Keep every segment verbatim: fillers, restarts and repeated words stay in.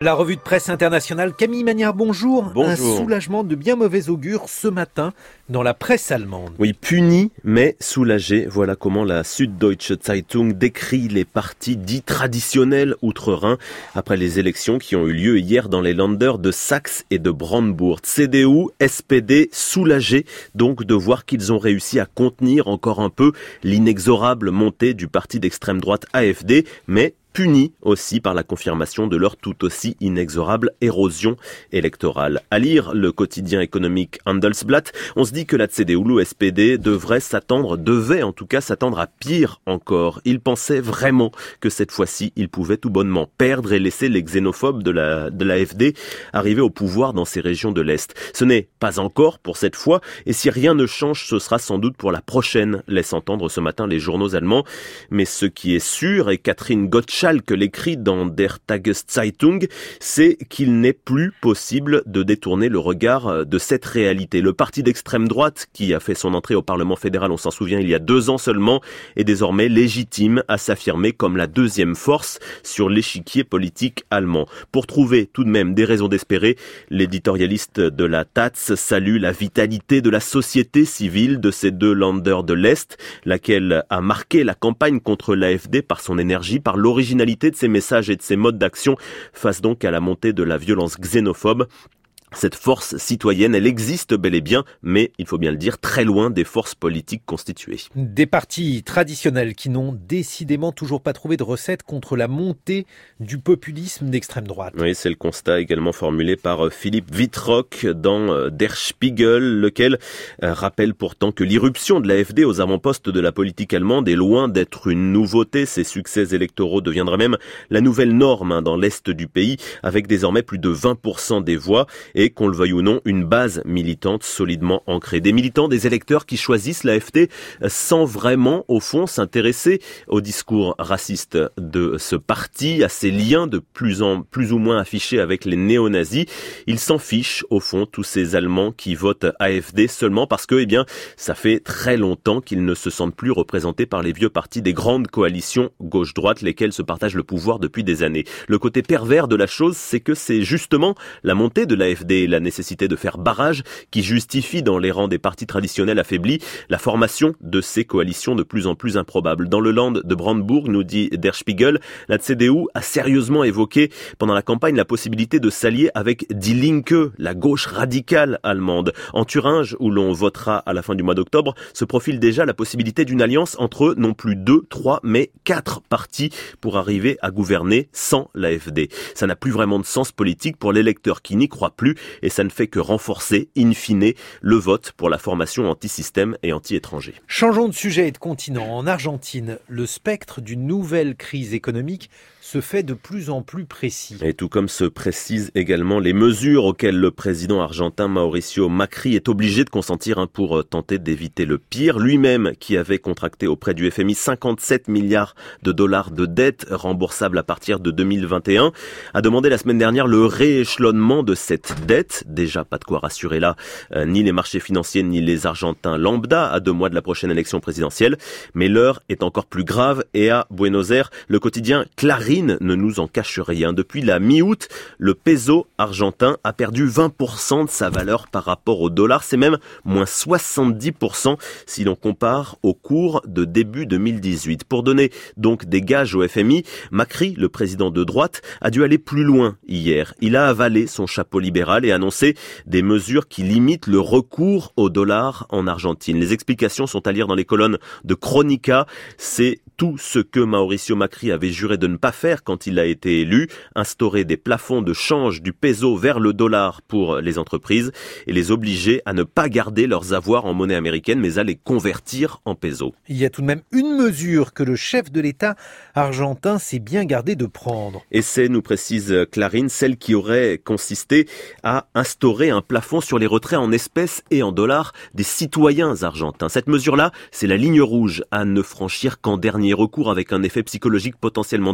La revue de presse internationale, Camille Magnard, bonjour. Bonjour. Un soulagement de bien mauvais augure ce matin dans la presse allemande. Oui, puni mais soulagé. Voilà comment la Süddeutsche Zeitung décrit les partis dits traditionnels outre-Rhin après les élections qui ont eu lieu hier dans les Länder de Saxe et de Brandebourg. C D U, S P D, soulagés donc de voir qu'ils ont réussi à contenir encore un peu l'inexorable montée du parti d'extrême droite A F D, mais punis aussi par la confirmation de leur tout aussi inexorable érosion électorale. À lire le quotidien économique Handelsblatt, on se dit que la C D U, le S P D, devrait s'attendre, devait en tout cas s'attendre à pire encore. Ils pensaient vraiment que cette fois-ci, ils pouvaient tout bonnement perdre et laisser les xénophobes de la, de la A F D arriver au pouvoir dans ces régions de l'Est. Ce n'est pas encore pour cette fois, et si rien ne change, ce sera sans doute pour la prochaine, laissent entendre ce matin les journaux allemands. Mais ce qui est sûr, et Catherine Gottschalk que l'écrit dans Der Tageszeitung, c'est qu'il n'est plus possible de détourner le regard de cette réalité. Le parti d'extrême droite, qui a fait son entrée au Parlement fédéral, on s'en souvient, il y a deux ans seulement, est désormais légitime à s'affirmer comme la deuxième force sur l'échiquier politique allemand. Pour trouver tout de même des raisons d'espérer, l'éditorialiste de la Taz salue la vitalité de la société civile de ces deux Länder de l'Est, laquelle a marqué la campagne contre l'A F D par son énergie, par l'originalité de ses messages et de ses modes d'action face donc à la montée de la violence xénophobe. Cette force citoyenne, elle existe bel et bien, mais, il faut bien le dire, très loin des forces politiques constituées. Des partis traditionnels qui n'ont décidément toujours pas trouvé de recette contre la montée du populisme d'extrême droite. Oui, c'est le constat également formulé par Philippe Wittrock dans Der Spiegel, lequel rappelle pourtant que l'irruption de l'A F D aux avant-postes de la politique allemande est loin d'être une nouveauté. Ses succès électoraux deviendraient même la nouvelle norme dans l'Est du pays, avec désormais plus de vingt pour cent des voix. Et qu'on le veuille ou non, une base militante solidement ancrée. Des militants, des électeurs qui choisissent l'A F D sans vraiment, au fond, s'intéresser au discours raciste de ce parti, à ses liens de plus en plus ou moins affichés avec les néo-nazis. Ils s'en fichent, au fond, tous ces Allemands qui votent A F D seulement parce que, eh bien, ça fait très longtemps qu'ils ne se sentent plus représentés par les vieux partis des grandes coalitions gauche-droite, lesquelles se partagent le pouvoir depuis des années. Le côté pervers de la chose, c'est que c'est justement la montée de l'A F D et la nécessité de faire barrage qui justifie dans les rangs des partis traditionnels affaiblis la formation de ces coalitions de plus en plus improbables. Dans le Land de Brandebourg, nous dit Der Spiegel, la C D U a sérieusement évoqué pendant la campagne la possibilité de s'allier avec Die Linke, la gauche radicale allemande. En Thuringe, où l'on votera à la fin du mois d'octobre, se profile déjà la possibilité d'une alliance entre non plus deux, trois, mais quatre partis pour arriver à gouverner sans l'A F D. Ça n'a plus vraiment de sens politique pour l'électeur qui n'y croit plus, et ça ne fait que renforcer, in fine, le vote pour la formation anti-système et anti-étranger. Changeons de sujet et de continent. En Argentine, le spectre d'une nouvelle crise économique se fait de plus en plus précis. Et tout comme se précisent également les mesures auxquelles le président argentin Mauricio Macri est obligé de consentir hein, pour tenter d'éviter le pire. Lui-même, qui avait contracté auprès du F M I cinquante-sept milliards de dollars de dettes remboursables à partir de deux mille vingt et un, a demandé la semaine dernière le rééchelonnement de cette dette. Déjà pas de quoi rassurer là, euh, ni les marchés financiers ni les Argentins lambda à deux mois de la prochaine élection présidentielle. Mais l'heure est encore plus grave et à Buenos Aires, le quotidien Clarín ne nous en cache rien. Depuis la mi-août, le peso argentin a perdu vingt pour cent de sa valeur par rapport au dollar. C'est même moins soixante-dix pour cent si l'on compare au cours de début deux mille dix-huit. Pour donner donc des gages au F M I, Macri, le président de droite, a dû aller plus loin hier. Il a avalé son chapeau libéral et annoncé des mesures qui limitent le recours au dollar en Argentine. Les explications sont à lire dans les colonnes de Crónica. C'est tout ce que Mauricio Macri avait juré de ne pas faire quand il a été élu, instaurer des plafonds de change du peso vers le dollar pour les entreprises et les obliger à ne pas garder leurs avoirs en monnaie américaine mais à les convertir en peso. Il y a tout de même une mesure que le chef de l'État argentin s'est bien gardé de prendre. Et c'est, nous précise Clarín, celle qui aurait consisté à instaurer un plafond sur les retraits en espèces et en dollars des citoyens argentins. Cette mesure-là, c'est la ligne rouge à ne franchir qu'en dernier recours avec un effet psychologique potentiellement dévastateur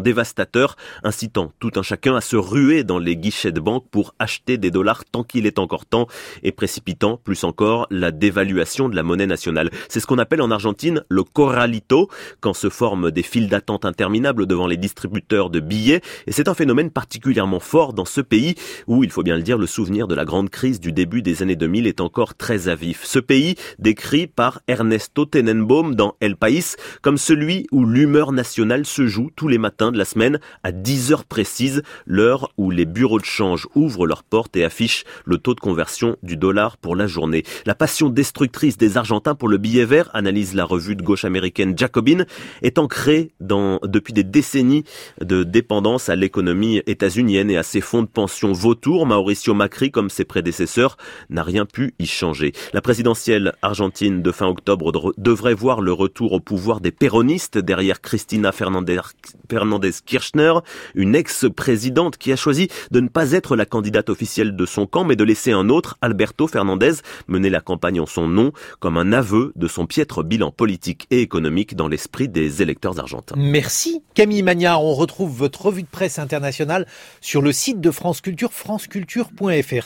spéculateurs, incitant tout un chacun à se ruer dans les guichets de banque pour acheter des dollars tant qu'il est encore temps et précipitant, plus encore, la dévaluation de la monnaie nationale. C'est ce qu'on appelle en Argentine le corralito, quand se forment des files d'attente interminables devant les distributeurs de billets. Et c'est un phénomène particulièrement fort dans ce pays où, il faut bien le dire, le souvenir de la grande crise du début des années deux mille est encore très à vif. Ce pays, décrit par Ernesto Tenenbaum dans El País, comme celui où l'humeur nationale se joue tous les matins de la semaine à dix heures précises, l'heure où les bureaux de change ouvrent leurs portes et affichent le taux de conversion du dollar pour la journée. La passion destructrice des Argentins pour le billet vert, analyse la revue de gauche américaine Jacobin, est ancrée dans, depuis des décennies de dépendance à l'économie états-unienne et à ses fonds de pension vautours. Mauricio Macri, comme ses prédécesseurs, n'a rien pu y changer. La présidentielle argentine de fin octobre de, devrait voir le retour au pouvoir des péronistes derrière Cristina Fernandez, Fernandez Kirchner, une ex-présidente qui a choisi de ne pas être la candidate officielle de son camp, mais de laisser un autre, Alberto Fernandez, mener la campagne en son nom, comme un aveu de son piètre bilan politique et économique dans l'esprit des électeurs argentins. Merci Camille Magnard. On retrouve votre revue de presse internationale sur le site de France Culture, franceculture point f r.